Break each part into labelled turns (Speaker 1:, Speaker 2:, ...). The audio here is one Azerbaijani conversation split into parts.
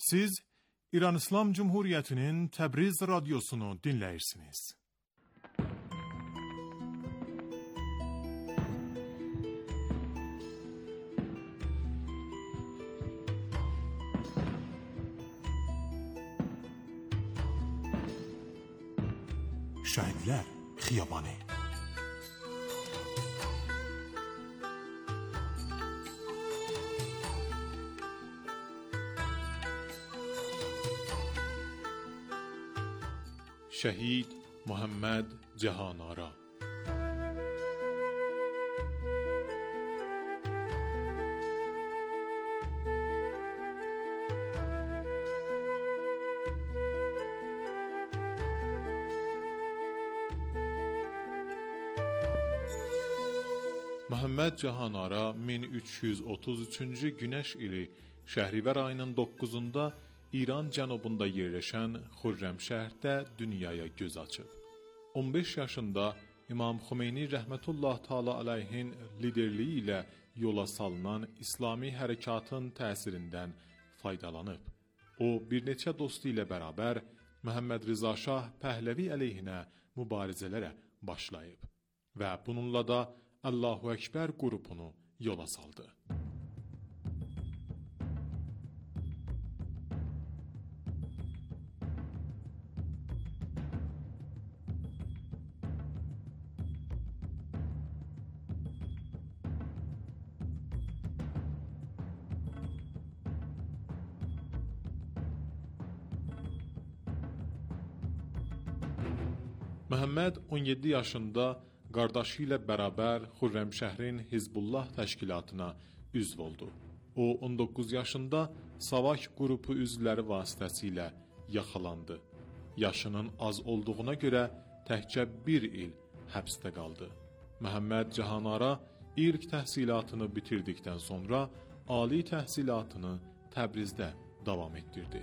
Speaker 1: Siz İran İslam Cumhuriyeti'nin Təbriz radyosunu dinleyirsiniz. Şəhidlər Xiyabanı. Şəhid Muhammed Cahanara. Muhammed Cahanara 1333-cü Günəş ili Şəhrivər ayının 9-da İran cənubunda yerləşən Xürrəmşəhərdə dünyaya göz açıb. 15 yaşında İmam Xomeyni rəhmətullah təala aleyhin liderliyi ilə yola salınan İslami hərəkatın təsirindən faydalanıb. O, bir neçə dostu ilə bərabər Məhəmməd Rıza Şah Pəhləvi əleyhinə mübarizələrə başlayıb və bununla da Allahu Ekber qrupunu yola saldı. Məhəmməd 17 yaşında qardaşı ilə bərabər Xürrəmşəhrin Hizbullah təşkilatına üzv oldu. O 19 yaşında Savak qrupu üzvləri vasitəsilə yaxalandı. Yaşının az olduğuna görə təkcə bir il həbsdə qaldı. Məhəmməd Cahanara ilk təhsilatını bitirdikdən sonra ali təhsilatını Təbrizdə davam etdirdi.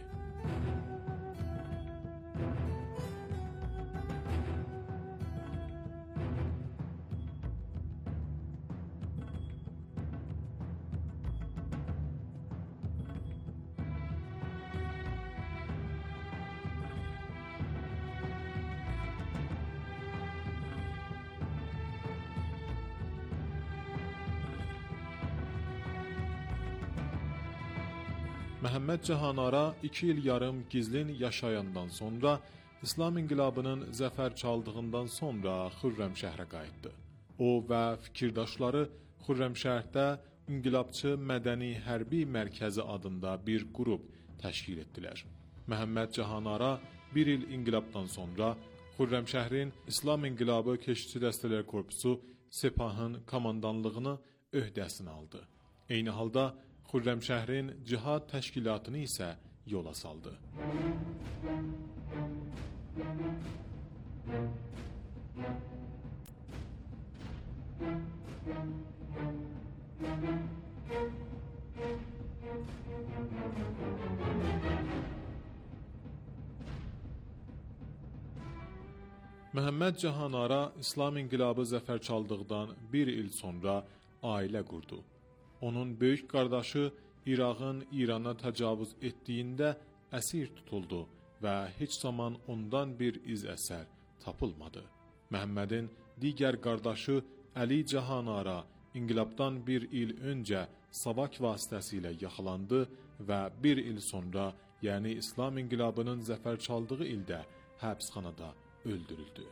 Speaker 1: Məhəmməd Cahanara 2 il yarım gizlin yaşayandan sonra İslam inqilabının zəfər çaldığından sonra Xürrəmşəhrə qayıtdı. O və fikirdaşları Xürrəmşəhərdə İnqilabçı Mədəni Hərbi Mərkəzi adında bir qrup təşkil etdilər. Məhəmməd Cahanara 1 il inqilabdan sonra Xürrəmşəhrin İslam İnqilabı Keşikçi Dəstələr Korpusu Sepahın komandanlığını öhdəsinə aldı. Eyni halda Xürrəmşəhrin cihad təşkilatını isə yola saldı. Məhəmməd Cahanara İslam İnqilabı zəfər çaldıqdan bir il sonra ailə qurdu. Onun böyük qardaşı İraqın İrana təcavüz etdiyində əsir tutuldu və heç zaman ondan bir iz əsər tapılmadı. Məhəmmədin digər qardaşı Əli Cahanara İnqilabdan bir il öncə Savak vasitəsilə yaxalandı və bir il sonra, yəni İslam İnqilabının zəfər çaldığı ildə həbsxanada öldürüldü.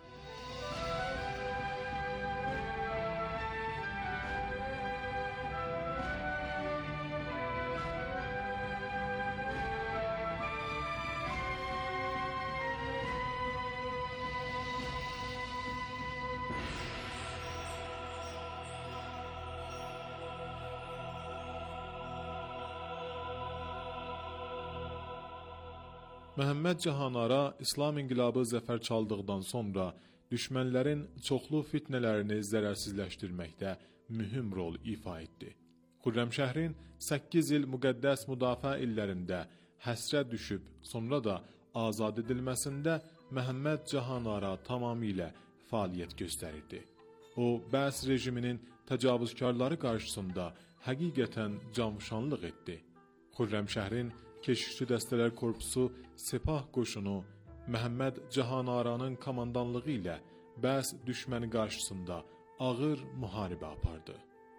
Speaker 1: Məhəmməd Cahanara İslam İnqilabı zəfər çaldıqdan sonra düşmənlərin çoxlu fitnələrini zərərsizləşdirməkdə mühüm rol ifa etdi. Xürrəmşəhrin 8 il müqəddəs müdafiə illərində həsrə düşüb, sonra da azad edilməsində Məhəmməd Cahanara tamamilə fəaliyyət göstərirdi. O, Bəs rejiminin təcavüzkarları qarşısında həqiqətən canfşanlıq etdi. Xürrəmşəhrin Keşikçi Dəstələr Korpusu Sepah qoşunu Məhəmməd Cahanara'nın komandanlığı ilə bəs düşməni qarşısında ağır müharibə apardı.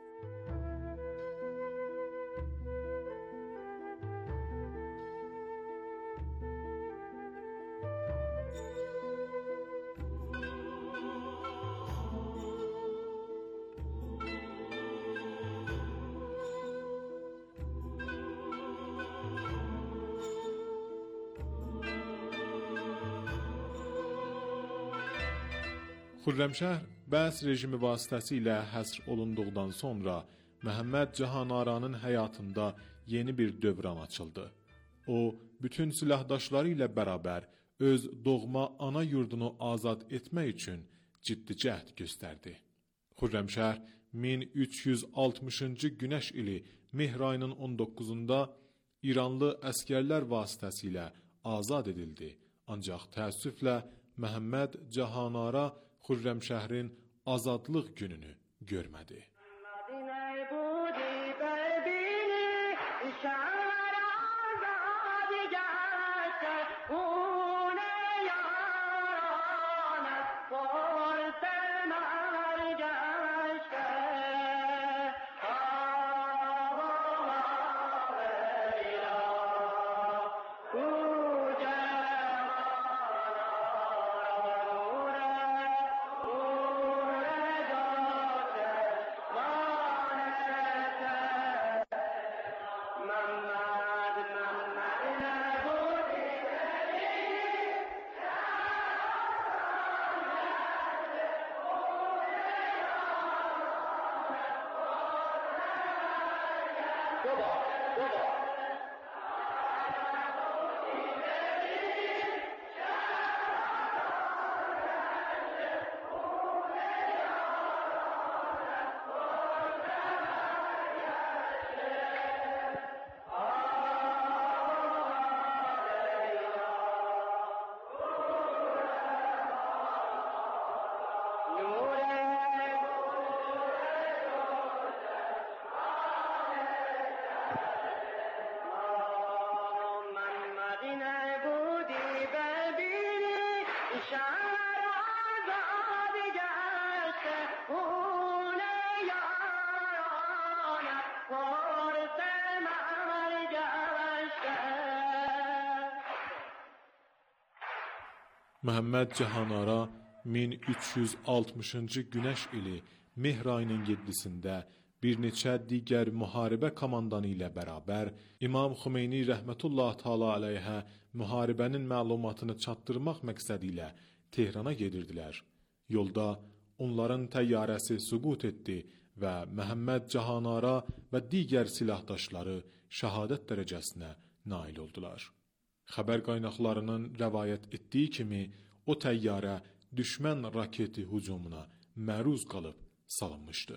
Speaker 1: Xürrəmşəhr bəs rejimi vasitəsilə həsr olunduqdan sonra Məhəmməd Cahanara'nın həyatında yeni bir dövran açıldı. O, bütün silahdaşları ilə bərabər öz doğma ana yurdunu azad etmək üçün ciddi cəhd göstərdi. Xürrəmşəhr 1360-cı günəş ili mehr ayının 19-da İranlı əskərlər vasitəsilə azad edildi. Ancaq təəssüflə Məhəmməd Cahanara Xürrəmşəhrin azadlıq gününü görmədi. Məhəmməd Cahanara 1360-cı günəş ili mehr ayının 7-sində bir neçə digər müharibə komandanı ilə bərabər İmam Xümeyni rəhmətullah təala əleyhə müharibənin məlumatını çatdırmaq məqsədi ilə Tehrana gedirdilər. Yolda onların təyyarəsi süqut etdi və Məhəmməd Cahanara və digər silahdaşları şəhadət dərəcəsinə nail oldular. Xəbər qaynaqlarının rəvayət etdiyi kimi o təyyarə düşmən raketi hücumuna məruz qalıb salınmışdı.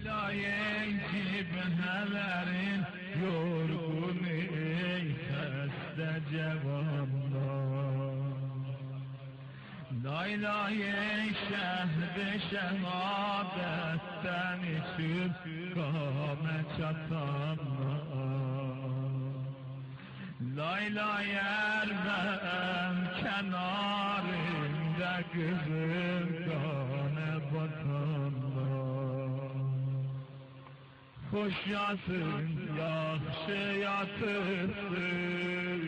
Speaker 2: Laylay ermem kenarında kızım kane batanlar. Hoş yatın, yaxşı yatırsın,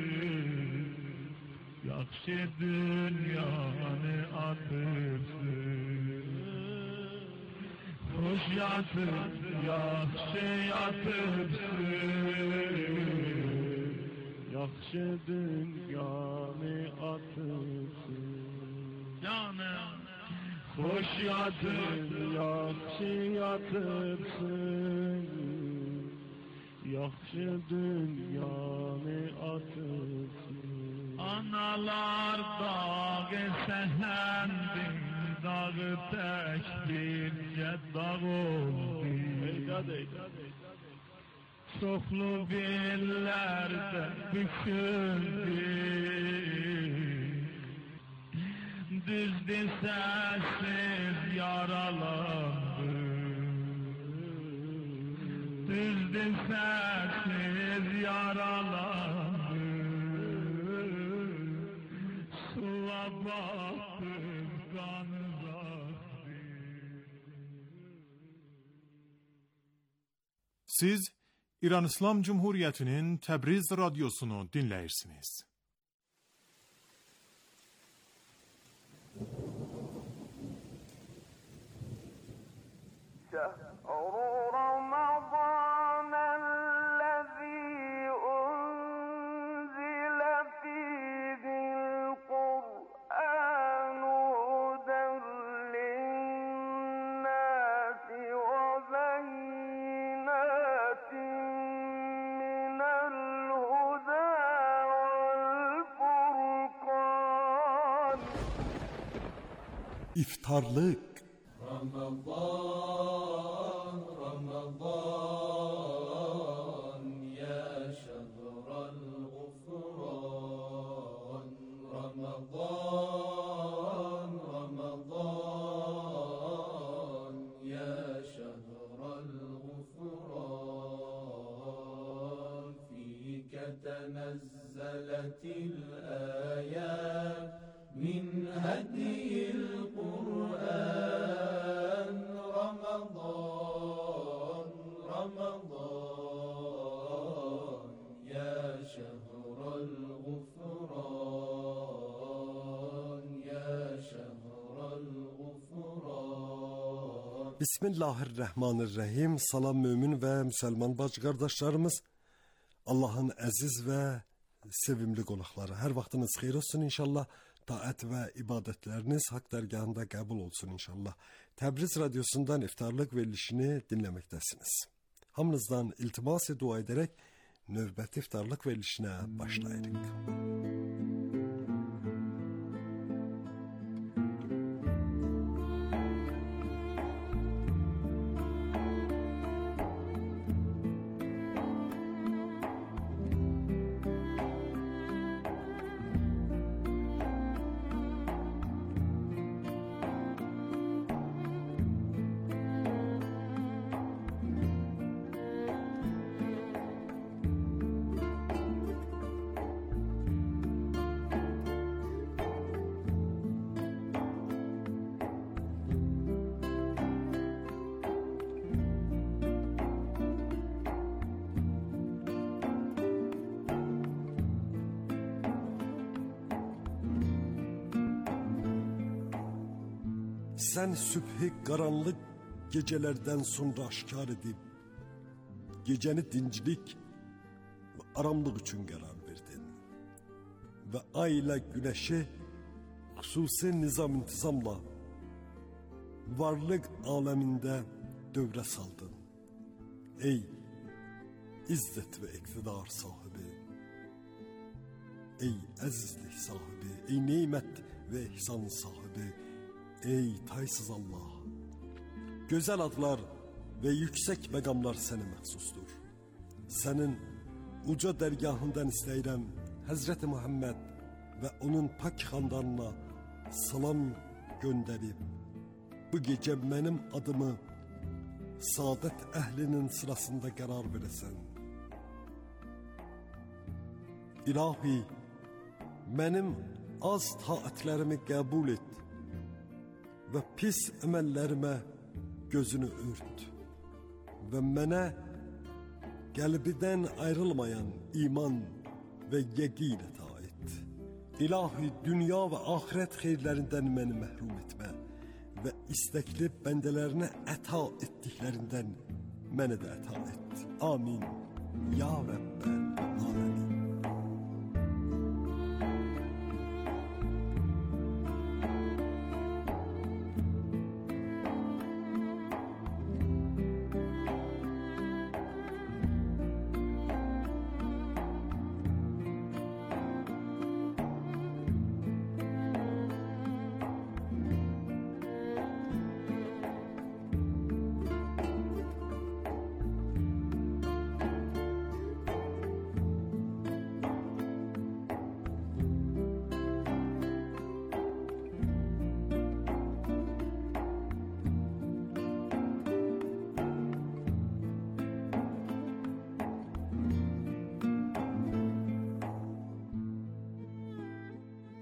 Speaker 2: yaxşı dünyanı atırsın. Hoş yatın, yaxşı yatırsın, yaxşı dünyanı atırsın. Canım, hoş yatın, yaxşı yatırsın, yaxşı dünyanı atırsın. Analar dağı səhəndir, dağı tək bircə dağ oldu. Çoxlu bellərdə büküldü, düzdü səsiz yaralandı, düzdü səsiz yaralandı. baktım kanızaktı.
Speaker 1: Siz İran İslam Cumhuriyeti'nin Təbriz radyosunu dinləyirsiniz.
Speaker 3: İftarlık.
Speaker 4: Ramazan, Ramazan, ya şehral gufran. Ramazan, Ramazan, ya şehral gufran. Fike tenezzeletil ayat min hediyil Kur'an. Ramazan, Ramazan, ya şehral gufran, ya şehral gufran.
Speaker 3: Bismillahirrahmanirrahim. Salam mümin ve Müslüman bacı kardeşlerimiz. Allah'ın aziz ve sevimli qonaqları. Her vaxtınız xeyir olsun inşallah. Taat ve ibadetleriniz hak dergahında kabul olsun inşallah. Təbriz Radyosu'ndan iftarlık verilişini dinlemektesiniz. Hamınızdan iltimas dua ederek növbəti iftarlık verilişine başlayırıq. Sen sübhi karanlık gecelerden sonra aşkar edip geceni dincilik ve aramlık için karar verdin. Ve ay ile güneşi hususi nizam intizamla varlık aleminde dövre saldın. Ey izzet ve iktidar sahibi, ey azizlik sahibi, ey nimet ve ihsan sahibi, ey taysız Allah. Güzel adlar ve yüksek megamlar sana mahsustur. Senin uca dergahından istəyirəm Hazreti Muhammed ve onun pak xandanına salam gönderip bu gece benim adımı saadet ehlinin sırasında karar veresen. İlahi, benim az taatlerimi kabul et ve pis emellerime gözünü ört ve mene kalbiden ayrılmayan iman ve yekin eta et. İlahi, dünya ve ahiret hayırlerinden beni mehrum etme ve istekli bendelerine eta ettiklerinden beni de eta et. Amin. Ya Rabbel Alemin.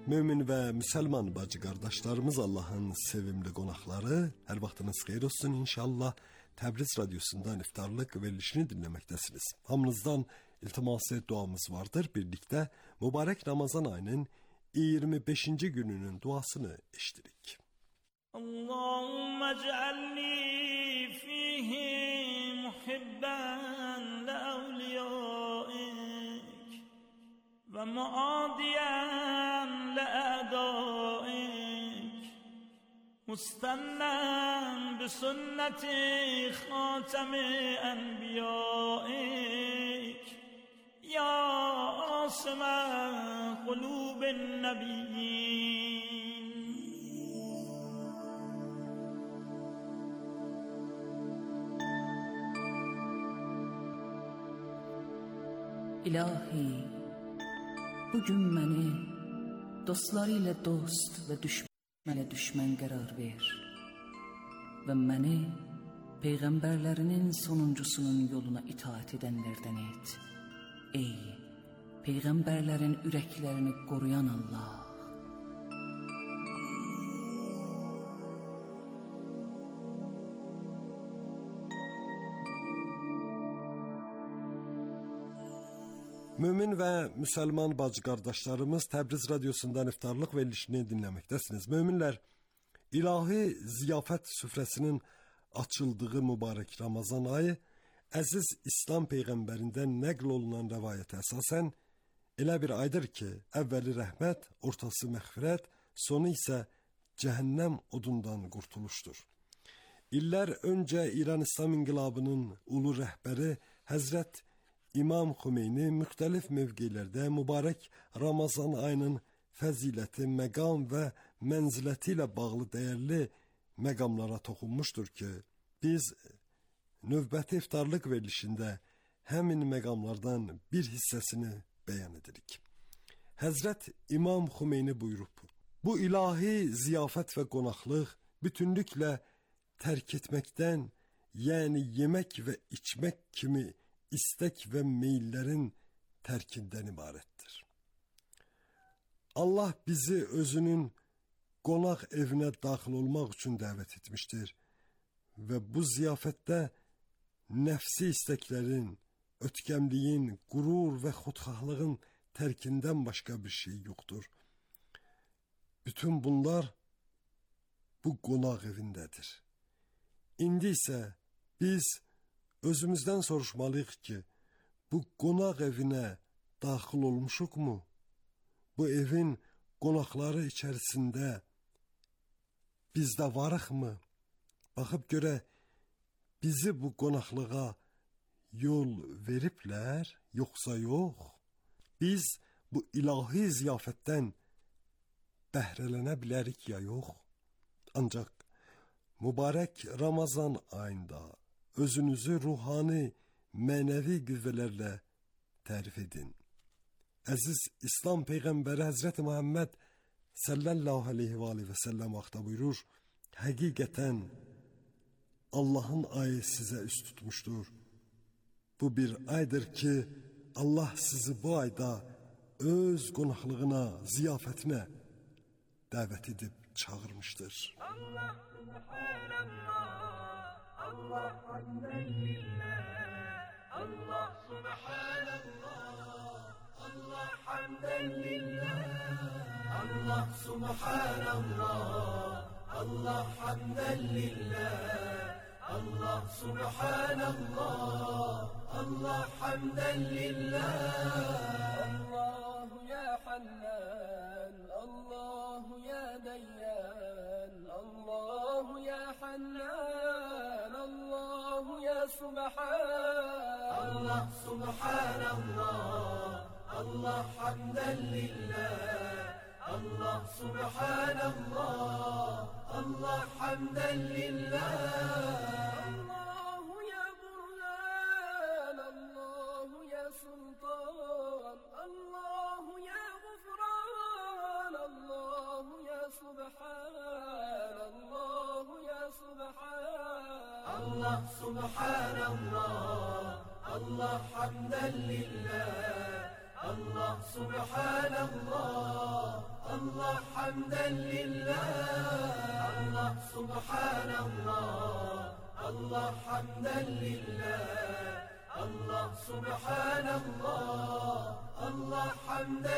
Speaker 3: Mümin ve Müslüman bacı kardeşlerimiz, Allah'ın sevimli konakları, her vaktiniz hayır olsun inşallah. Təbriz Radyosu'ndan iftarlık verilişini dinlemektesiniz. Hamınızdan iltiması duamız vardır. Birlikte mübarek Ramazan ayının 25. gününün duasını eşittik.
Speaker 2: Allahümme ec'alni fihi muhibben le evliyaik ve muadiyen le a'daik mustannan bi sünneti khatemi enbiyaik ya asmen kulubin nebiyyin.
Speaker 5: İlahi, bugün beni dostlarıyla dost ve düşmanla düşman karar ver ve beni peygamberlerinin sonuncusunun yoluna itaat edenlerden et. Ey peygamberlerin yüreklerini koruyan Allah!
Speaker 3: Mümin ve Müslüman bacı kardeşlerimiz, Təbriz Radyosu'ndan iftarlık verilişini dinlemektesiniz. Müminler, ilahi ziyafet süfresinin açıldığı mübarek Ramazan ayı, əziz İslam Peyğəmbərindən nəql olunan rəvayətə əsasən, elə bir aydır ki, əvvəli rəhmət, ortası məğfirət, sonu isə cəhənnəm odundan qurtuluşdur. İllər öncə İran İslam İnqilabının ulu rəhbəri Həzrət İmam Xümeyni müxtəlif mövqelərdə mübarək Ramazan ayının fəziləti, məqam və mənziləti ilə bağlı dəyərli məqamlara toxunmuşdur ki, biz növbəti iftarlıq verilişində həmin məqamlardan bir hissəsini bəyan edirik. Həzrət İmam Xümeyni buyurub, bu ilahi ziyafət və qonaqlıq bütünlüklə tərk etməkdən, yəni yemək və içmək kimi istek ve meyillerin terkinden ibarettir. Allah bizi özünün konak evine daxil olmak için davet etmiştir ve bu ziyafette nefsi isteklerin, ötkemliğin, gurur ve xudxahlığın terkinden başka bir şey yoktur. Bütün bunlar bu konak evindedir. İndi ise biz özümüzden soruşmalıyıq ki, bu qonaq evinə daxil olmuşuq mu? Bu evin qonaqları içərisində biz də varıq mı? Baxıb görə bizi bu qonaqlığa yol veriblər, yoxsa yox? Biz bu ilahi ziyafətdən bəhrələnə bilərik ya yox? Ancaq mübarək Ramazan ayında özünüzü ruhani, mənəvi qüvvələrlə tərif edin. Əziz İslam Peyğəmbəri Həzrəti Muhammed sallallahu aleyhi və səlləm vaxtda buyurur, həqiqətən Allahın ayı sizə üst tutmuşdur. Bu bir aydır ki, Allah sizi bu ayda öz qonaqlığına, ziyafətinə dəvət edib çağırmışdır.
Speaker 2: Allah subhanallah, Allah hamden lillah, Allah subhanallah, Allah hamden lillah, Allah subhanallah, Allah hamden lillah, Allah subhanallah, Allah hamden lillah. Allahu ya Hannan, Allahu ya Dayyan, Allahu ya Hannan, Allahu ya Subhan. Allah subhanallah, Allah hamden lillah, Allah subhanallah, Allah hamden lillah. Allahu ya Burhan, Allahu ya Sultan, Allahu ya Gufran, Allahu ya Subhan, Allahu ya Subhan. Allah subhanallah, Allah hamden lillah, Allah subhanallah, الله حمدا لله الله سبحان الله الله حمدا لله الله سبحان الله الله حمدا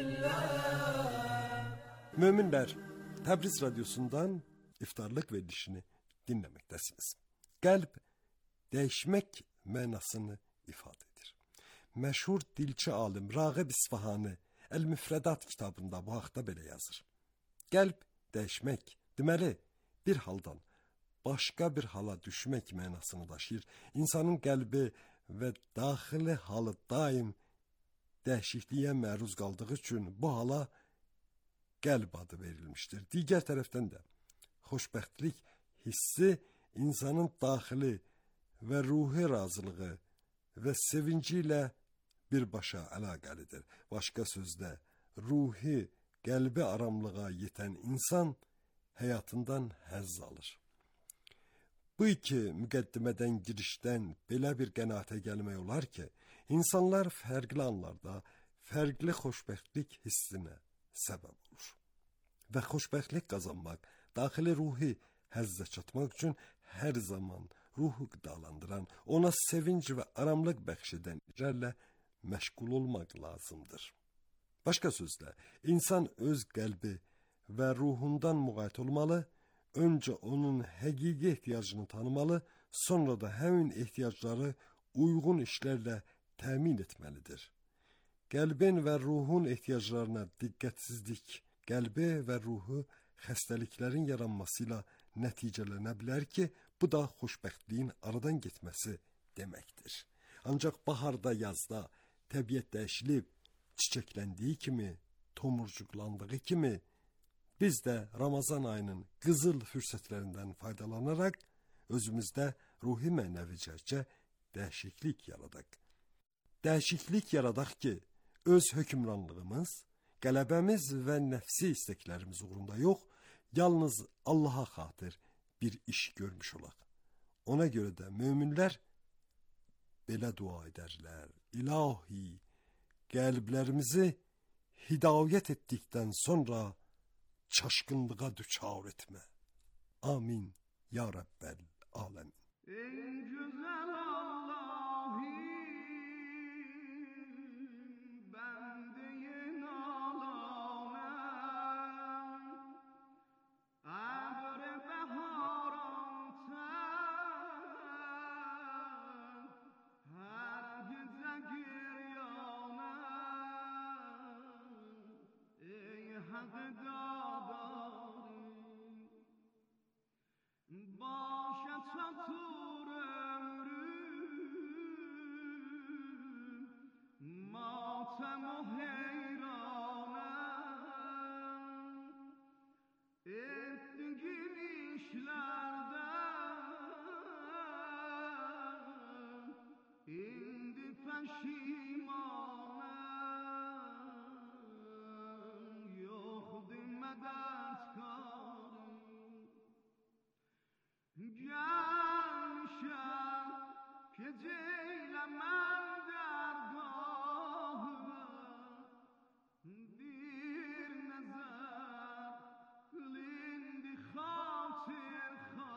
Speaker 2: لله.
Speaker 3: Müminler, Təbriz Radyosu'ndan iftarlık verilişini dinlemektesiniz. Kalp, değişmek mənasını ifade edir. Məşhur dilçi alim Rağib İsfahani El-Müfredat kitabında bu haqda belə yazır. Kalp, değişmek, deməli, bir haldan başka bir hala düşmek mənasını daşıyır. İnsanın qəlbi ve daxili halı daim dəyişikliyə məruz qaldığı üçün bu hala qəlb adı verilmiştir. Digər tərəfdən də xoşbəxtlik hissi insanın daxili və ruhi razılığı və sevinci ilə birbaşa əlaqəlidir. Başqa sözlə, ruhi, qəlbi aramlığa yetən insan həyatından həzz alır. Bu iki müqəddimədən girişdən belə bir qənaətə gəlmək olar ki, insanlar fərqli anlarda fərqli xoşbəxtlik hissinə səbəb olur. Və xoşbəxtlik qazanmaq, daxili ruhi həzzə çatmaq üçün hər zaman ruhu qidalandıran, ona sevinc və aramlıq bəxş edən işlərlə məşğul olmaq lazımdır. Başqa sözlə, insan öz qəlbi və ruhundan müğayət olmalı, öncə onun həqiqi ehtiyacını tanımalı, sonra da həmin ehtiyacları uyğun işlərlə təmin etməlidir. Qəlbin və ruhun ehtiyaclarına diqqətsizlik, qəlbi və ruhu xəstəliklərin yaranmasıyla nəticələnə bilər ki, bu da xoşbəxtliyin aradan getməsi deməkdir. Ancaq baharda, yazda təbiət dəyişilib, çiçəkləndiyi kimi, tomurcuqlandığı kimi, biz də Ramazan ayının qızıl fürsətlərindən faydalanaraq özümüzdə ruhi mənəvi cəhcə dəyişiklik yaradaq. Dəyişiklik yaradaq ki, öz hökmranlığımız, qələbəmiz və nəfsi istəklərimiz uğrunda yox, yalnız Allaha xatir bir iş görmüş olaq. Ona görə də möminlər belə dua edərlər: İlahi, qəlblərimizi hidayət etdikdən sonra çaşkınlığa düçar etmə. Amin ya Rabbel alemin.
Speaker 4: En güzel Allah'ım, bendeyin ağlamam, abr beharantan, her gece giryanam, ey hakkı başa çatır ömrüm, matem-u heyranım, ettiğim işlerden indi peşimanım, yoktu medetkarım. Gelmişem geceyle mən dergahına, bir nəzər qılındı xatir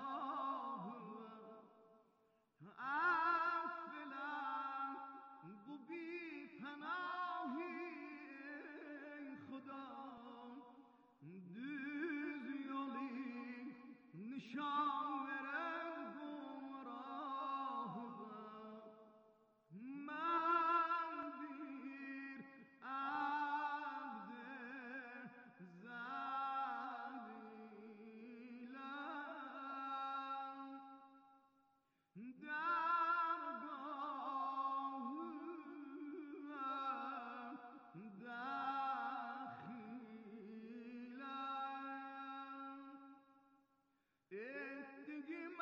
Speaker 4: xahına, əffələ bu bir pənahi ey Xudam, düz yolu nişan veren gumrahına, mən bir abd-i zəliləm, dergahına daxiləm, ettiğim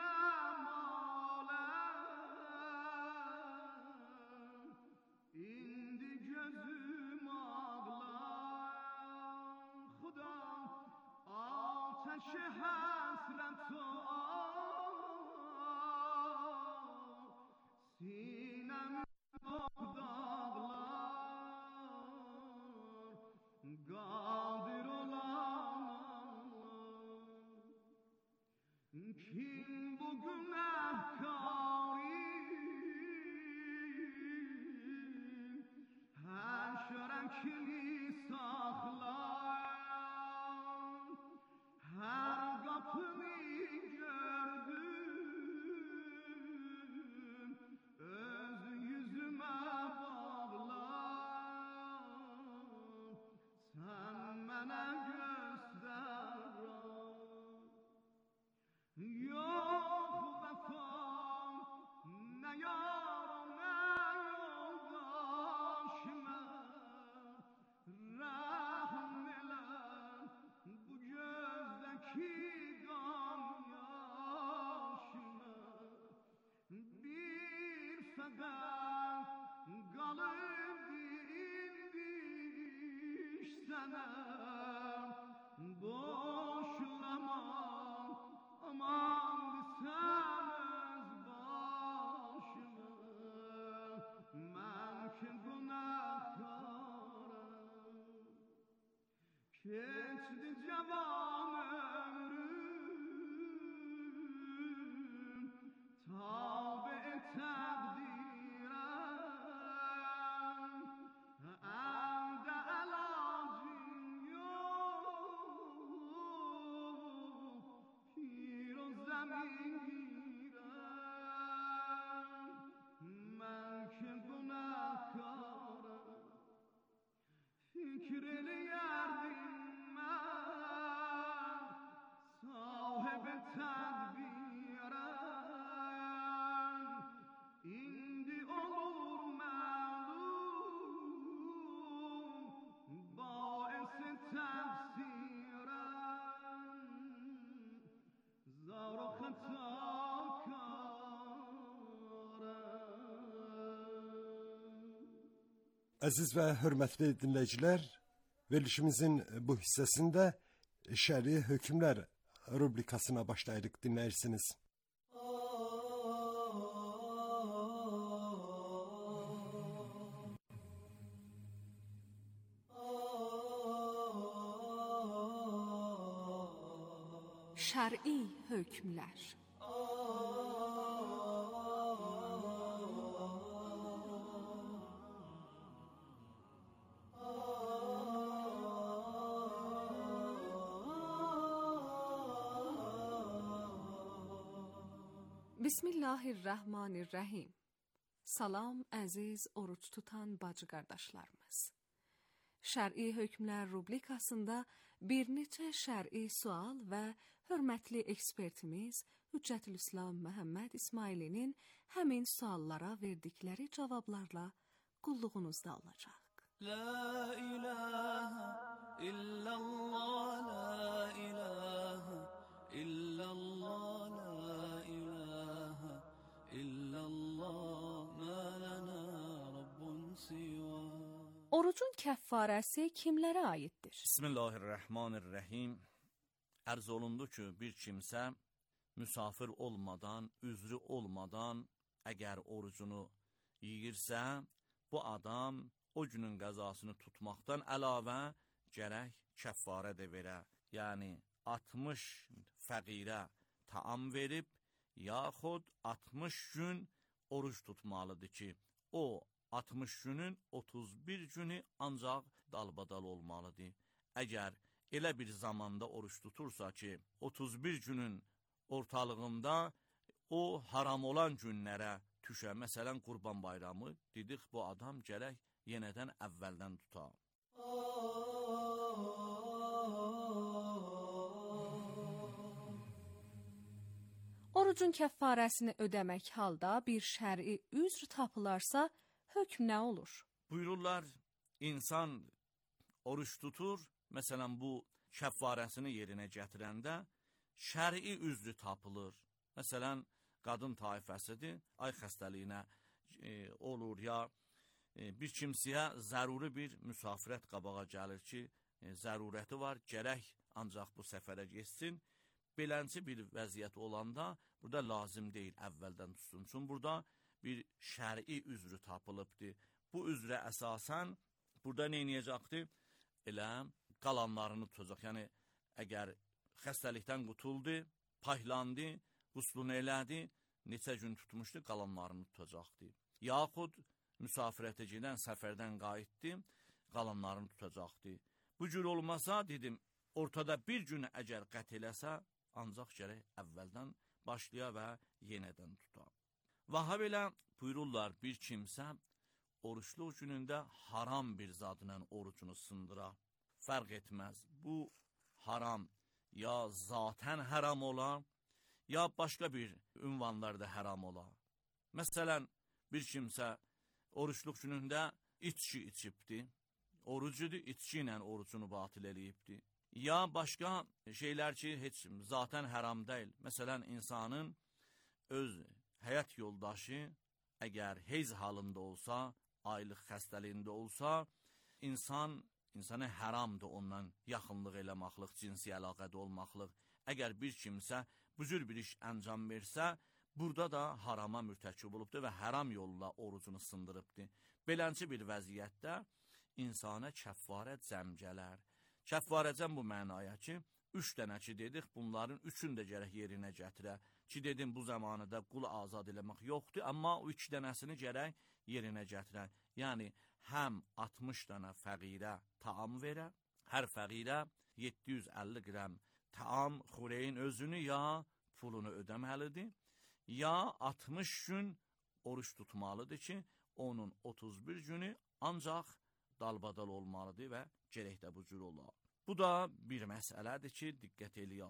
Speaker 4: amalem, indi gözüm ağlar. Xudam, ateşi hasret o sinemi dağlar, qadir olan Kim bu günahkari haşrekini saklar, her kapını gördüm, öz yüzüme bağlar, sen bana göster. Yok vefam ne yaram ne yoldaşıma, rahm ele bu gözdeki gam yaşıma. Bir fedel kalıp dindiş sana, boşlama aman sen öz başıma. Ben ki günahkarım, keçdi cavan ömrüm, tabi takdire elde elacım yok, pir o zemin girem. Ben ki günahkarım, fikrili yerdim ben, sahibi tedbirem. İndi olur məlum, baisi tefsirem, zar xatakarem.
Speaker 3: Əziz və hörmətli dinləyicilər, verilişimizin bu hissəsində şəri hökmlər rubrikasına başlayırıq, dinləyirsiniz.
Speaker 6: Şər'i hökmlər. Bismillahirrahmanirrahim. Salam əziz oruç tutan bacı qardaşlarımız. Şər'i hökmlər rubrikasında bir neçə şər'i sual və hörmətli ekspertimiz Hüccətülislam Məhəmməd İsmailinin həmin suallara verdikləri cavablarla qulluğunuzda olacaq.
Speaker 2: La ilahe illallah, la ilahe illallah, la ilahe illallah, ma lana rabbun siva.
Speaker 6: Orucun kəffarəsi kimlərə aiddir?
Speaker 7: Bismillahirrahmanirrahim. Ərz olundu ki, bir kimsə müsafir olmadan, üzrü olmadan əgər orucunu yiyirsə, bu adam o günün qəzasını tutmaqdan əlavə gərək kəffarə də verə. Yəni 60 fəqirə taam verib, yaxud 60 gün oruç tutmalıdır ki, o 60 günün 31 günü ancaq dalbadal olmalıdır. Əgər elə bir zamanda oruç tutursa ki, 31 günün ortalığında o haram olan günlərə düşə, məsələn Qurban bayramı, dedik bu adam gərək yenədən əvvəldən tuta.
Speaker 6: Orucun kəffarəsini ödəmək halda bir şər'i üzr tapılarsa, hökm nə olur?
Speaker 7: Buyururlar, insan oruç tutur, məsələn bu kəffarəsini yerinə gətirəndə şər'i üzrü tapılır. Məsələn, qadın taifəsidir, ay xəstəliyinə olur ya bir kimsəyə zəruri bir müsafirət qabağa gəlir ki, zərurəti var, gərək ancaq bu səfərə geçsin. Belənci bir vəziyyət olanda burada lazım deyil əvvəldən tutsun. Çünki burada bir şər'i üzrü tapılıbdır. Bu üzrə əsasən burada nə edəcəkdir? Elə qalanlarını tutacaq. Yəni əgər xəstəlikdən qutuldu, paylandı, quslunu elədi, neçə gün tutmuşdu, qalanlarını tutacaqdı. Yaxud müsafirətə gedən, səfərdən qayıtdı, qalanlarını tutacaqdı. Bu cür olmasa, dedim, ortada bir gün əgər qət eləsə, ancaq gərək əvvəldən başlaya və yenədən tuta. Vahab elə buyururlar, bir kimsə oruçluq günündə haram bir zadla orucunu sındıra. Fərq etməz, bu haram ya zaten haram ola, ya başqa bir ünvanlarda haram ola. Məsələn, bir kimsə oruçluq günündə içki içibdi, orucudur, içki ilə orucunu batil eləyibdi. Ya başqa şeylər ki, heç zaten haram deyil. Məsələn, insanın öz həyat yoldaşı əgər heyz halında olsa, aylıq xəstəliyində olsa, insana haramdır ondan yaxınlıq eləmaqlıq, cinsi əlaqədə olmaqlıq. Əgər bir kimsə bu cür bir iş əncam versə, burada da harama mürtəkib olubdur və haram yolla orucunu sındırıbdır. Beləncə bir vəziyyətdə insana kəffarə cəm gələr. Kəffarə cəm bu mənaya ki, 3 dənə ki dedik, bunların 3-ünü də gərək yerinə gətirə. Ki dedim, bu zamanıda qulu azad eləmək yoxdur, amma o 2 dənəsini gərək yerinə gətirə. Yəni, həm 60 dənə fəqirə taam verə, hər fəqirə 750 qram taam xureyin özünü ya pulunu ödəməlidir, ya 60 gün oruç tutmalıdır ki, onun 31 günü ancaq dalbadal olmalıdır və gərək də bu cür olar. Bu da bir məsələdir ki, diqqət eləyək.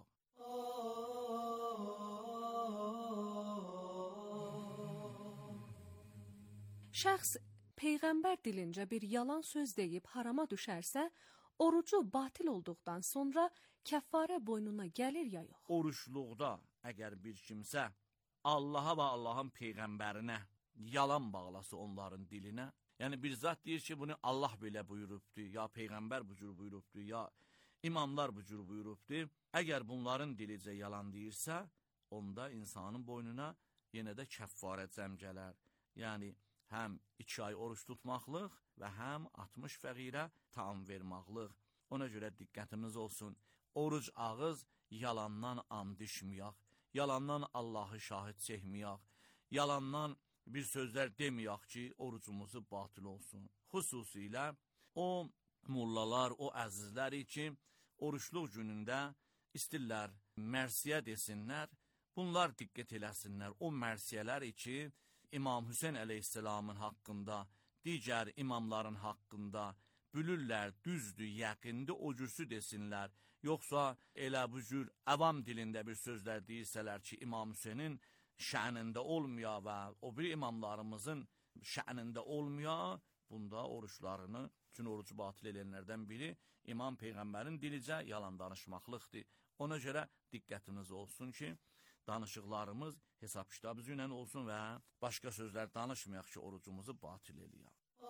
Speaker 6: Şəxs Peyğəmbər dilincə bir yalan söz deyib harama düşərsə, orucu batil olduqdan sonra kəffarə boynuna gəlir ya yox?
Speaker 7: Oruçluqda əgər bir kimsə Allaha və Allahın Peyğəmbərinə yalan bağlası onların dilinə, yəni bir zat deyir ki, bunu Allah belə buyurubdur, ya Peyğəmbər bu cür buyurubdur, ya imamlar bu cür buyurubdur. Əgər bunların dilicə yalan deyirsə, onda insanın boynuna yenə də kəffarə cəm gələr. Yəni, həm 2 ay oruç tutmaqlıq və həm 60 fəqirə taam vermaqlıq. Ona görə diqqətimiz olsun, oruc ağız yalandan and içməyək, yalandan Allahı şahid çəkməyək, yalandan bir sözlər deməyək ki, orucumuzu batil olsun. Xüsusilə o mullalar, o əzizləri ki, oruçluq günündə istirlər mərsiyə desinlər, bunlar diqqət eləsinlər. O mərsiyələr ki, İmam Hüseyn əleyhisselamın haqqında, digər imamların haqqında bülürlər, düzdür, yəqindir, o cürsü desinlər. Yoxsa elə bu cür əvam dilində bir sözlər deyirsələr ki, İmam Hüseynin şənində olmuya və o bir imamlarımızın şənində olmuya, bunda oruçlarını, üçün orucu batil edənlərdən biri İmam Peyğəmbərin dilicə yalan danışmaqlıqdır. Ona görə diqqətiniz olsun ki, danışıqlarımız hesab kitab üzrə olsun və başqa sözlər danışmayaq ki, orucumuzu batil eləyək.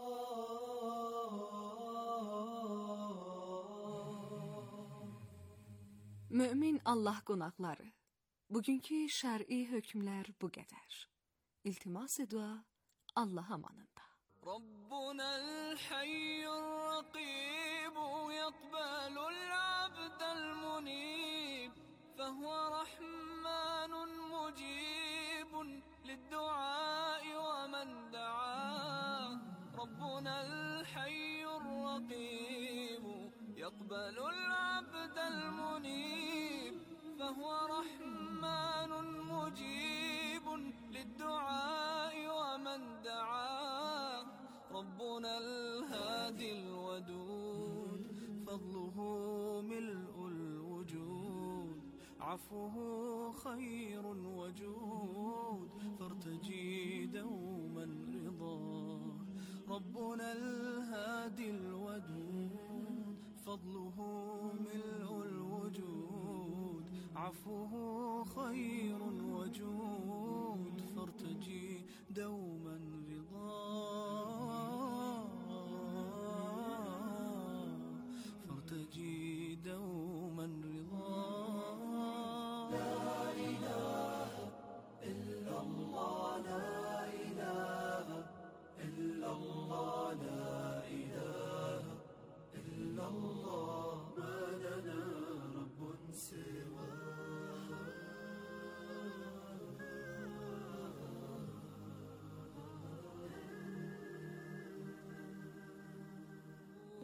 Speaker 6: Mömin Allah qonaqları, bugünkü şər'i hökmlər bu qədər. İltimas dua Allah amanında.
Speaker 2: ربنا الحي الرقيب يقبل العبد المنيب فهو رحمن مجيب للدعاء ومن دعاه ربنا الحي الرقيب يقبل العبد المنيب فهو رحمن مجيب للدعاء ومن دعاه ربنا الهادي الودود فضله ملء الوجود عفوه خير وجود فارتجي دوما رضاه ربنا الهادي الودود فضله ملء الوجود عفوه خير وجود فارتجي دوما رضاه فارتجي دوما رضاه لا إله إلا الله لا إله إلا الله لا إله إلا الله ما لنا رب سواه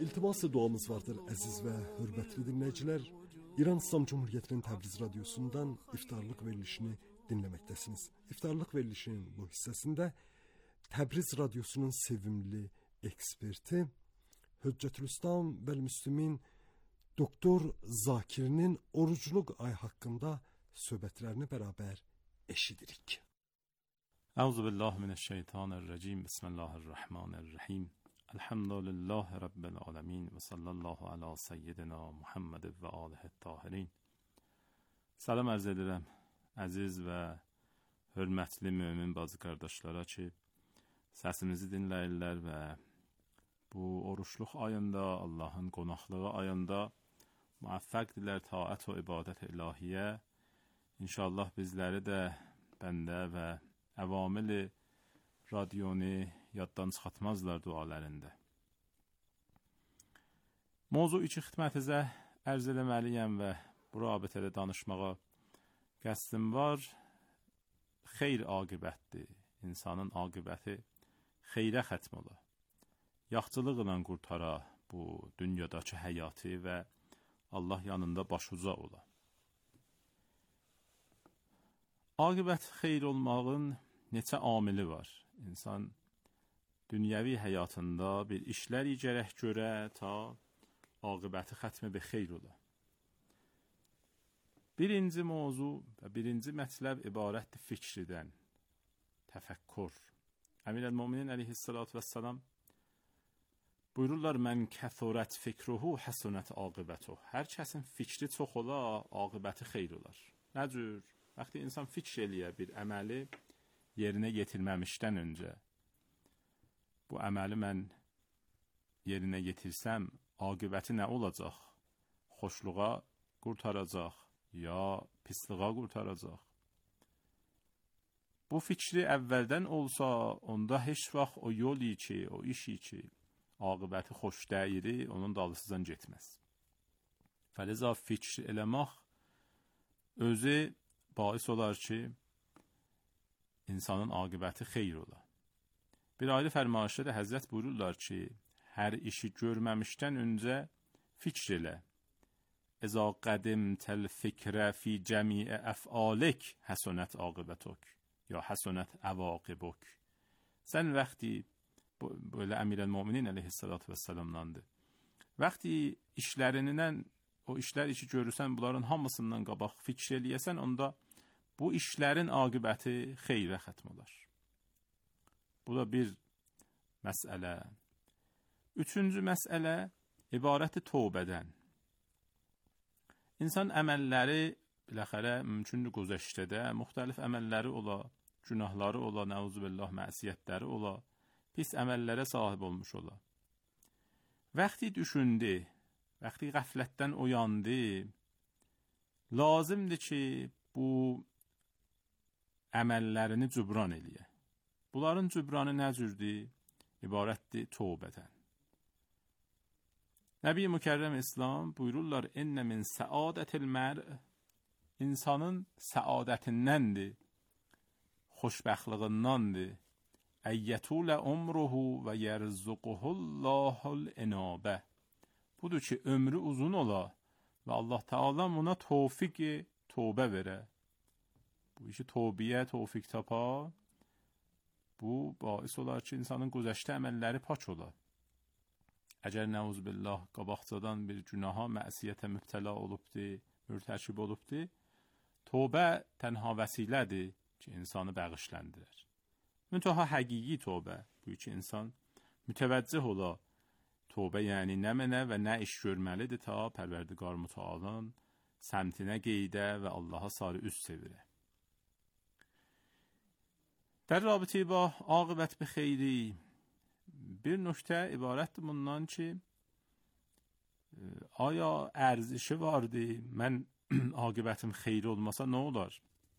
Speaker 3: İltimas duamız vardır əziz və hörmətli dinləyicilər. İran İslam Cumhuriyyətinin Təbriz radiosundan iftarlıq verilişini dinləməkdəsiniz. İftarlıq verilişinin bu hissəsində Təbriz radiosunun sevimli eksperti Hüccetülislam və Müslümin Doktor Zakir'nin orucluq ay haqqında söhbətlərini bərabər eşidirik.
Speaker 8: Euzubillahimineşşeytanirracim. Bismillahirrahmanirrahim. Elhamdülillahi Rabbil alemin ve sallallahu ala seyyidina Muhammed ve alihi tahirin. Salam arz edirəm əziz və hörmətli mömin bacı qardaşlara ki, səsimizi dinləyirlər və bu oruçluq ayında, Allahın qonaqlığı ayında müvəffəqdirlər taat və ibadət ilahiyyə. İnşallah bizləri də bəndə və əvamili radionu yaddan çıxartmazlar dualarında. Mövzu iki xidmətinizə ərz eləməliyəm və bu rabitədə danışmağa qəsdim var. Xeyr aqibətdir. İnsanın aqibəti xeyrə xətm ola. Yaxçılıqla qurtara bu dünyadakı həyatı və Allah yanında başuca ola. Aqibət xeyr olmağın neçə amili var. İnsan dünyəvi həyatında bir işlər gərək görə ta aqibəti xətmi bir xeyr ola. Birinci mövzu və birinci mətləb ibarətdir fikridən, təfəkkür. Əmirəl-Möminin əleyhissalatu vəssalam buyururlar, mən kəthurət fikruhu həsunət aqibətuh. Hər kəsin fikri çox ola, aqibəti xeyr olar. Nə cür? Vaxtı insan fikr eləyə bir əməli yerinə yetirməmişdən öncə, bu əməli mən yerinə yetirsəm, aqibəti nə olacaq? Xoşluğa qurtaracaq, ya pisliğa qurtaracaq. Bu fikri əvvəldən olsa, onda heç vaxt o yol ki, o işi ki, aqibəti xoş dəyiri, onun dalısızdan getməz. Fəliza fikr eləmək özü bais olar ki, insanın aqibəti xeyr ola. Bir ayrı fərmayışda da Həzrət buyururlar ki, hər işi görməmişdən öncə fikr elə. Əza qədimtəl fikrə fi cəmiə əf'alik həsənət aqibətük, ya həsənət əvaqibük. Sən vaxti, böyle Əmirəl-Möminin əleyhissalatu vəssalamdandır. Vaxti işlərindən, o işlər işi görürsən, bunların hamısından qabaq fikr eləyəsən, onda bu işlərin aqibəti xeyrə xətm olar. Bu da bir məsələ. Üçüncü məsələ ibarəti tövbədən. İnsan əməlləri biləxərə mümkündür güzəştədə müxtəlif əməlləri ola, günahları ola, nəuzubillah məsiyyətləri ola, pis əməllərə sahib olmuş ola. Vaxti düşündü, vaxti qəflətdən oyandı, lazımdır ki, bu əməllərini cübran eləyə. Bunların cübranı nə cürdür? İbarətdir tövbədən. Nəbi Mükərrəm İslam buyururlar, ennə min səadətil mər' insanın səadətindəndir, xoşbəxtlığındandır. Əyyətulə umruhu və yərzuquhullahul inabə. Budur ki, ömrü uzun ola və Allah Teala ona tövfiqi tövbə verə. Bu işi tövbəyə tövfiq tapa, bu bais olar ki, insanın güzəştə əməlləri pak ola. Əgər nəuzubillah qabaqcadan bir günaha, məsiyyətə mübtəla olubdur, mürtəkib olubdur, tövbə tənha vəsilədir ki, insanı bəğişləndirər. Müntəha həqiqi tövbə, bu ki, insan mütəvəccih ola. Tövbə yəni nə mənə və nə iş görməlidir ta Pərverdigar Mütəalanın səmtinə qeydə və Allaha sarı üz çevirə. در رابطه با عاقبت به خیری bir nöqtə ibarətdir bundan ki, aya ərzişi vardı, mən aqibətim xeyri olmasa nə olar?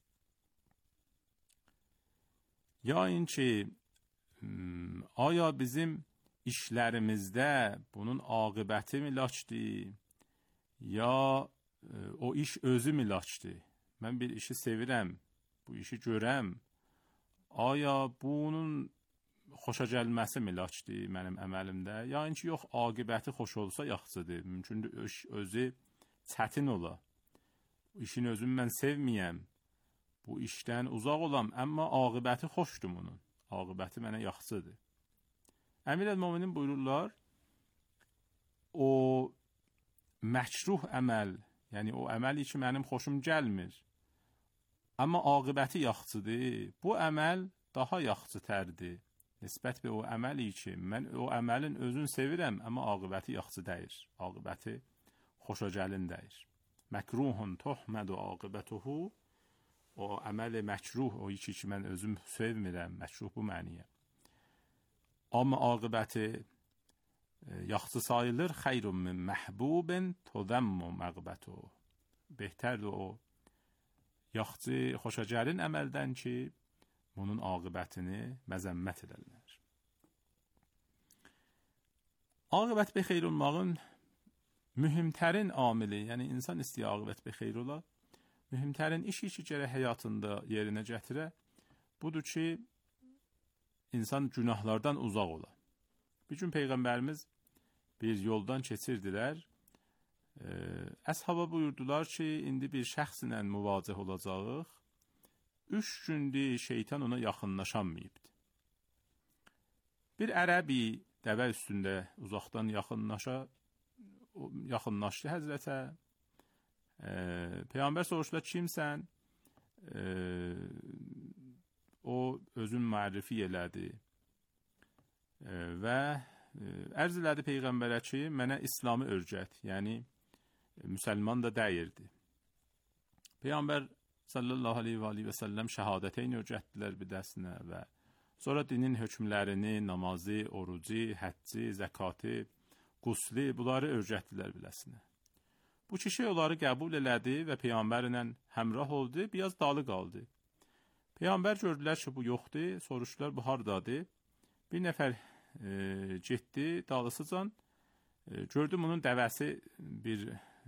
Speaker 8: Ya ki, aya bizim işlərimizdə bunun aqibəti milaçdır, ya o iş özü milaçdır. Mən bir işi sevirəm, bu işi görəm. Aya bunun xoşa gəlməsi milakdır mənim əməlimdə, ya ki yox, aqibəti xoş olsa yaxşıdır. Mümkündür iş özü çətin ola. İşin özünü mən sevməyəm. Bu işdən uzaq olam, amma aqibəti xoşdur bunun. Aqibəti mənə yaxşıdır. Əmir-el-Möminin buyururlar, o məkruh əməl, yəni o əməl ki mənim xoşum gəlmir, amma aqibəti yaxşıdır, bu əməl daha yaxşıtərdir. Nisbət bir o əməli ki, mən o əməlin özünü sevirəm, amma aqibəti yaxşı deyir. Aqibəti xoşa gəlin deyir. Məkruhun tuhmədu aqibətuhu, o əməli məkruh, o ki mən özüm sevmirəm, məkruh bu məniyə. Amma aqibəti yaxşı sayılır, xeyrun min məhbubin tudəmmu məqbətuhu. Behtərdir o yaxşı, xoşa gəlin əməldən ki, bunun aqibətini məzəmmət edirlər. Aqibət bexeyr olmağın mühümtərin amili, yəni insan istəyir aqibət bexeyr ola, mühümtərin işi ki gərək həyatında yerinə gətirə, budur ki, insan günahlardan uzaq ola. Bir gün Peyğəmbərimiz bir yoldan keçirdilər, əshaba buyurdular ki, indi bir şəxslə müvacih olacağıq, 3 gündür şeytan ona yaxınlaşamayıbdır. Bir ərəbi dəvə üstündə uzaqdan yaxınlaşdı həzrətə. Peyğəmbər soruşdular, kimsən? O özün müərrifi elədi və ərz elədi Peyğəmbərə ki, mənə İslamı öyrət, yəni müsəlman da dəyirdi. Peyğəmbər sallallahu aleyhi və səlləm şəhadəteyn öyrətdilər bir dəsinə və sonra dinin hökmlərini, namazı, orucu, həcci, zəkatı, qusli, bunları öyrətdilər biləsinə. Bu kişi onları qəbul elədi və Peyğəmbərlə həmrah oldu, biraz dalı qaldı. Peyğəmbər gördülər ki, bu yoxdur, soruşdular, bu hardadır? Bir nəfər getdi, dalısıcan, gördü bunun dəvəsi bir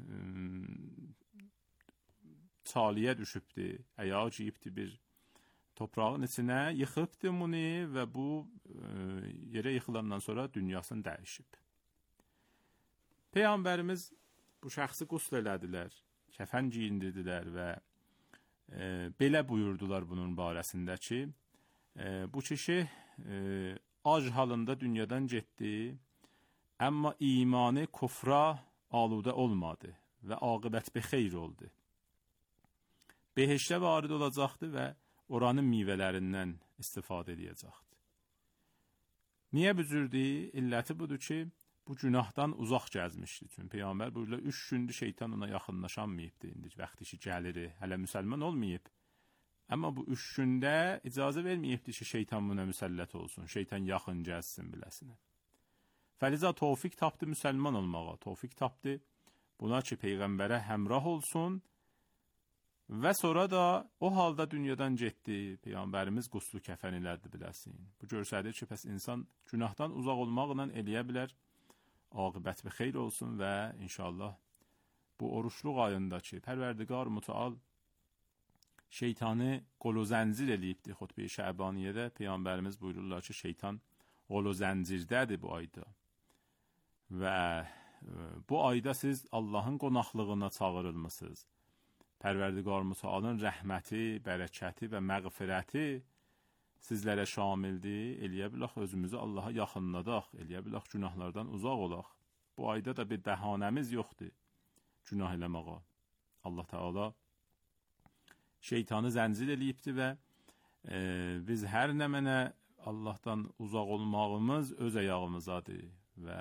Speaker 8: çaliyə düşübdür, ayağı giyibdir bir toprağın içinə, yıxıbdır bunu və bu yerə yıxılandan sonra dünyasını dəyişib. Peyğəmbərimiz bu şəxsi qusl elədilər, kəfən giyindirdilər və belə buyurdular bunun barəsində ki, bu kişi ac halında dünyadan getdi, amma imanı kufra aludə olmadı və aqibət bexeyr oldu. Behişdə varid olacaqdı və oranın meyvələrindən istifadə edəcəkdi. Niyə büzürdü? İlləti budur ki, bu günahdan uzaq gəzmişdi. Çünki Peyğəmbər buyururlar, 3 gündür şeytan ona yaxınlaşamayıbdı. İndi vaxtı ki, gəlir, hələ müsəlman olmayıb. Amma bu 3 gündə icazə verməyibdi ki, şeytan buna müsəllət olsun, şeytan yaxın gəlsin biləsinə. Fəliza tövfik tapdı müsəlman olmağa, tövfik tapdı buna ki, Peyğəmbərə həmrah olsun və sonra da o halda dünyadan getdi. Peyğəmbərimiz quslu kəfən elədi biləsin. Bu görsədir ki, pəs insan günahdan uzaq olmaqla eləyə bilər, aqibət və xeyr olsun və inşallah bu oruçluq ayında ki, Pərverdigar Mütəal şeytanı qol və zəncir eləyibdi. Xutbə-i Şəbaniyədə Peyğəmbərimiz buyururlar ki, şeytan qol və zəncirdədir bu ayda. Və bu ayda siz Allahın qonaqlığına çağırılmısınız. Pərverdigar Mütəalın rəhməti, bərəkəti və məğfirəti sizlərə şamildir. Eləyə bilək özümüzü Allaha yaxınladaq, eləyə bilək günahlardan uzaq olaq. Bu ayda da bir bəhanəmiz yoxdur günah eləməyə. Allah Teala şeytanı zəncir eləyibdi və biz hər nə mənə Allahdan uzaq olmağımız öz ayağımızadır və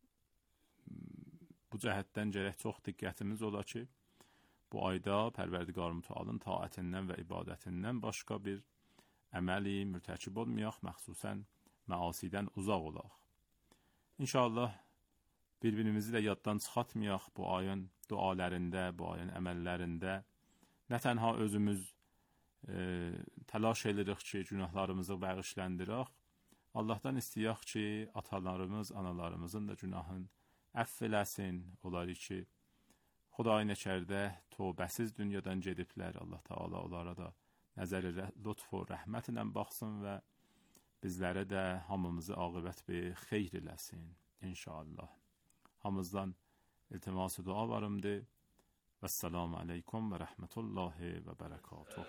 Speaker 8: bu cəhətdən gərək çox diqqətimiz ola ki, bu ayda Pərverdigar Mütəalın taətindən və ibadətindən başqa bir əməli mürtəkib olmayaq, məxsusən məasidən uzaq olaq. İnşallah bir-birimizi də yaddan çıxatmayaq bu ayın dualərində, bu ayın əməllərində. Nə tənha özümüz təlaş edirik ki, günahlarımızı bağışlandıraq. Allahdan istəyək ki, atalarımız, analarımızın da günahın əff eləsin. Onları ki, Xuday nəkərdə tövbəsiz dünyadan gediblər. Allah Teala onlara da nəzəri lütf və rəhmətlə baxsın və bizlərə də hamımızı aqibət bir xeyr eləsin inşallah. Hamımızdan iltimas dua varımdır. Vesselamu aleykum ve rahmetullahi ve berekatuhu.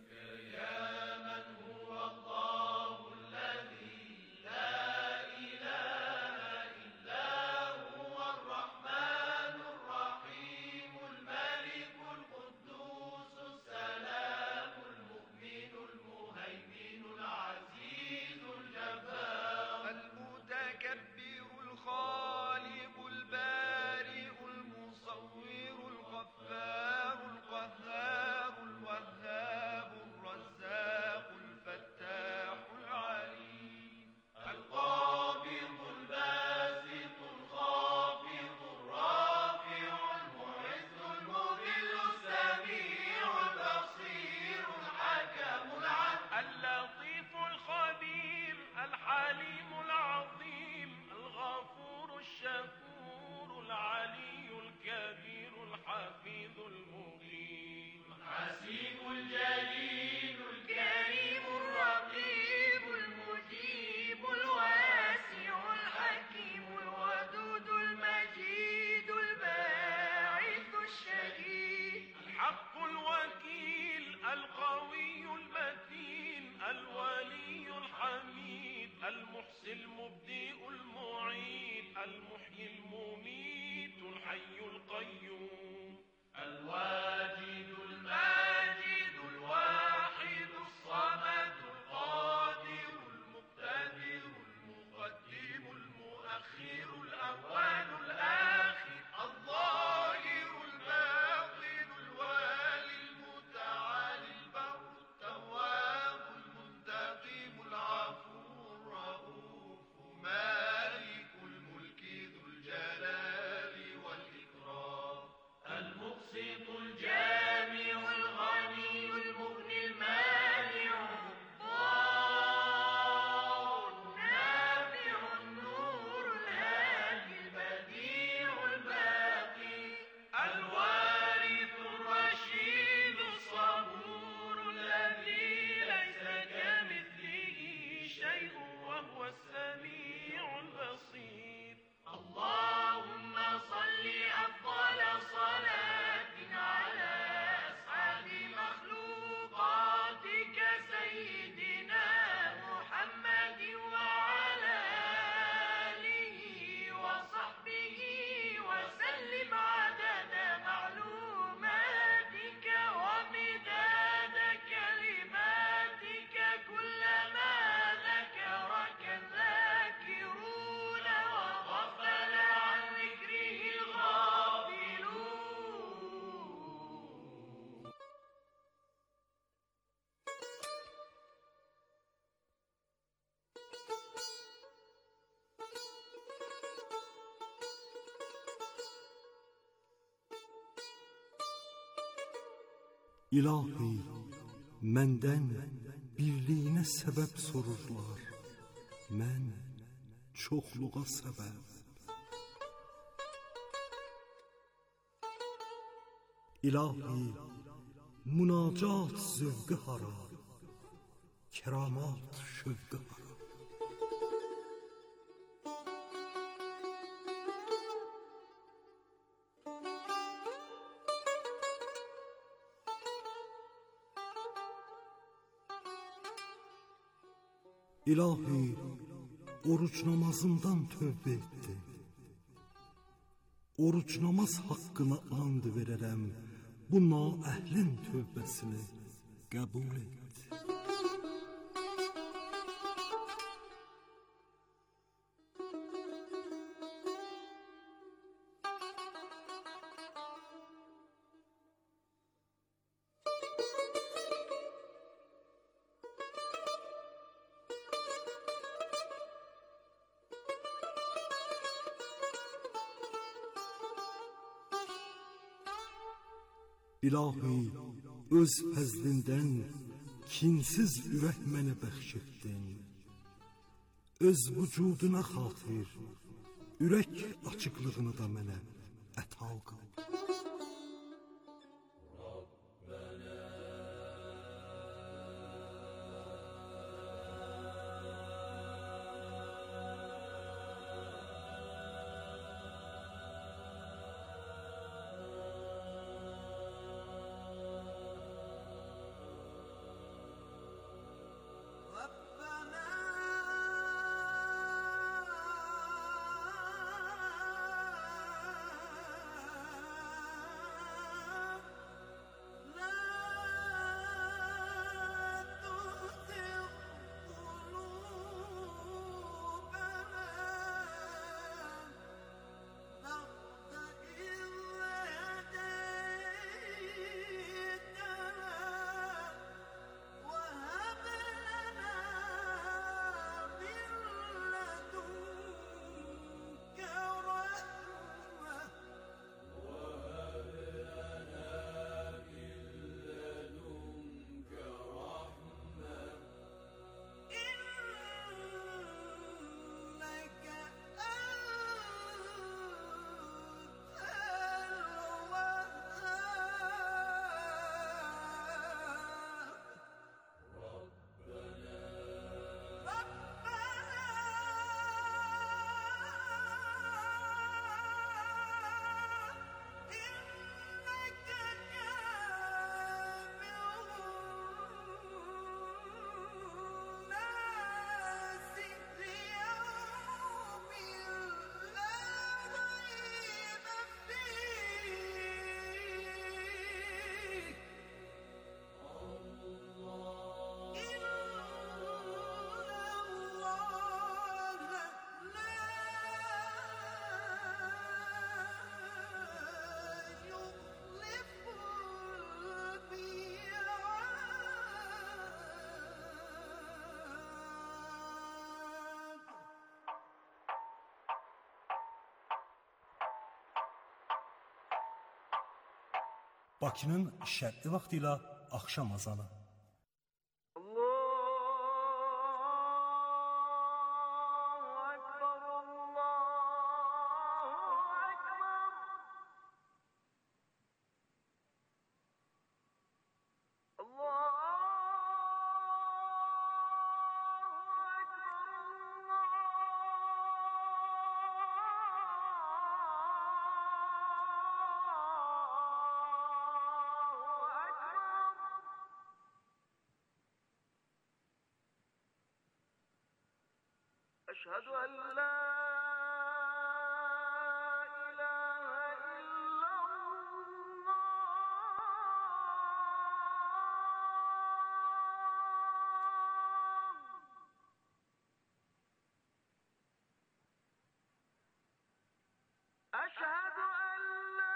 Speaker 9: المبدئ المعيد المحيي المميت الحي القيوم الواجد الماجد الواحد الصمد القادر المقتدر المقدم المؤخر الأول الآخر الظاهر الباطن الوالي المتعالي البر التواب المنتقم العفو الرؤوف مالك الملك ذو الجلال والإكرام المقسط الجامع الغني المغني المانع الضار النافع النور الهادي البديع الباقي الوارث الرشيد الصبور الذي ليس كمثله شيء وهو السميع البصير اللهم صل أفضل صلاة على أسعد مخلوقاتك سيدنا محمد وعلى آله وصحبه وسلم عدد معلوماتك ومداد كلماتك كلما ذكرك الذاكرون وغفل عن ذكره الغافلون.
Speaker 3: İlahi, məndən birliyinə səbəb sorurlar. Mən çoxluğa səbəb. İlahi, münacat zövqü hara, keramat şövqü hara. İlahi, oruç namazından tövbə etdi. Oruç namaz haqqına and verərəm, bu naəhlin tövbəsini qəbul et. İlahi, öz fəzlindən kinsiz ürək mənə bəxş etdin. Öz vücuduna xatir, ürək açıqlığını da mənə əta qıl.
Speaker 10: Bakının şərqi vaxtı ilə axşam azanı.
Speaker 9: أشهد أن لا إله إلا الله أشهد أن لا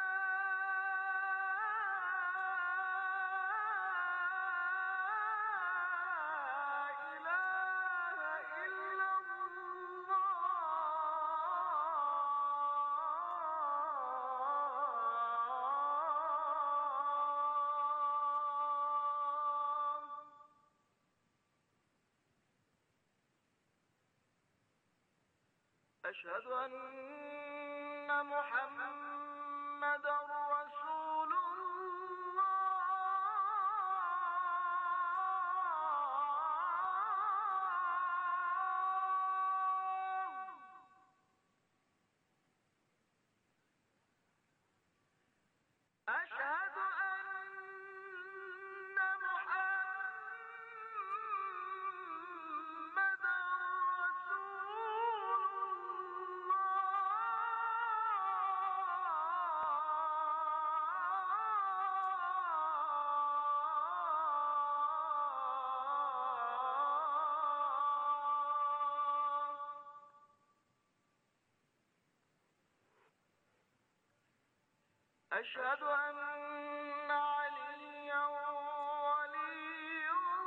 Speaker 9: أشهد أن محمدا رسول الله أشهد أن محمدا رسول أشهد أن عليا ولي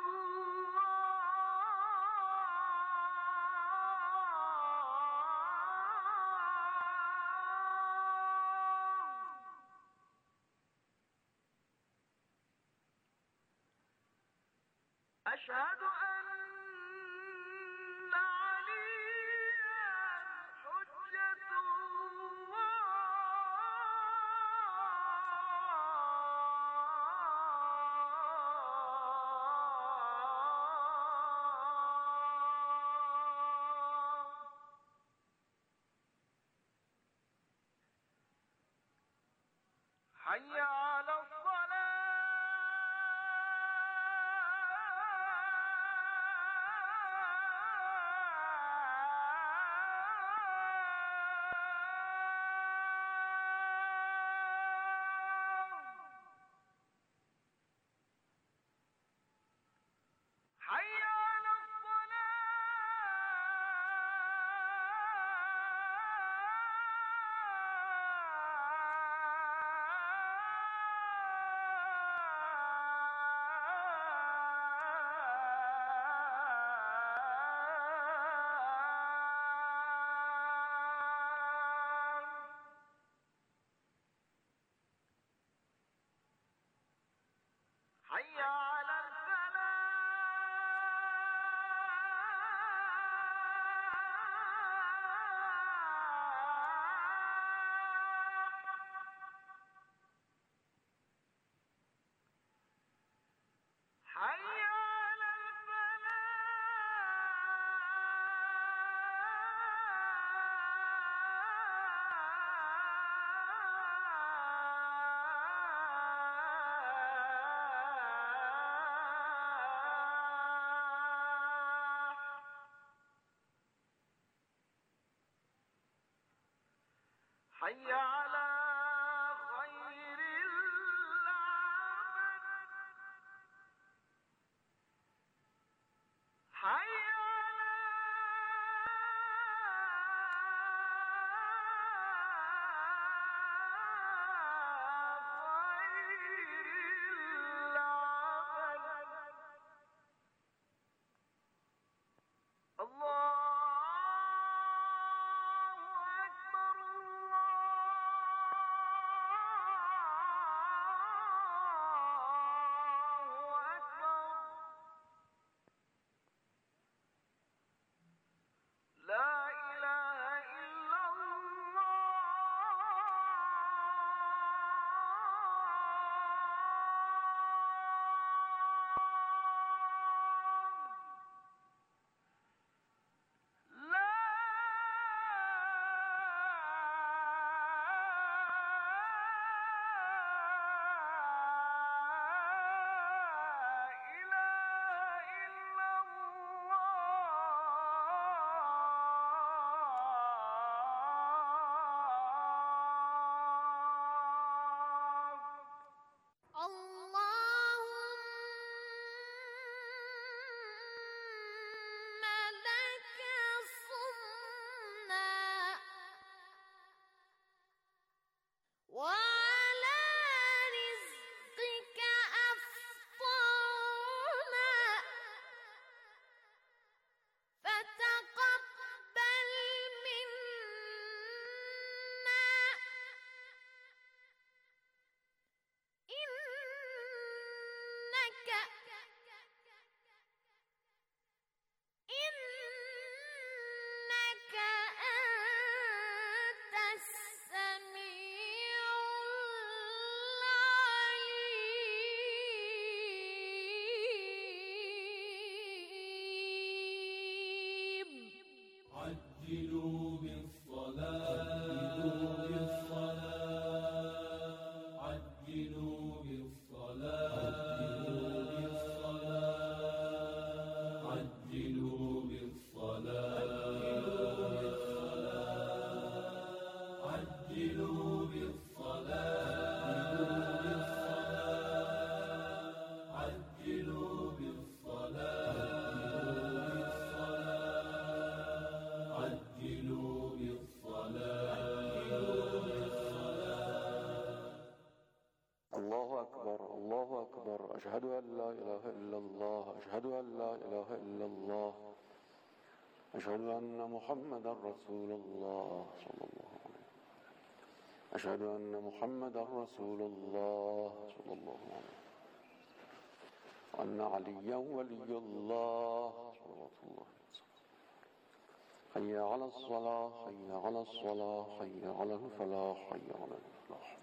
Speaker 9: الله أشهد أن عليا حجة الله حي على الصلاة حي على الصلاة حي على الفلاح حي على الفلاح حي على خير العمل حي على خير العمل الله أكبر الله
Speaker 11: أشهد أن لا إله إلا الله أشهد أن لا إله إلا الله أشهد أن محمدا رسول الله صلى الله عليه وسلم أشهد أن محمدا رسول الله صلى الله عليه وسلم وأن عليا ولي الله صلوات الله وسلم حي على الصلاة حي على الصلاة حي على الفلاح حي على الفلاح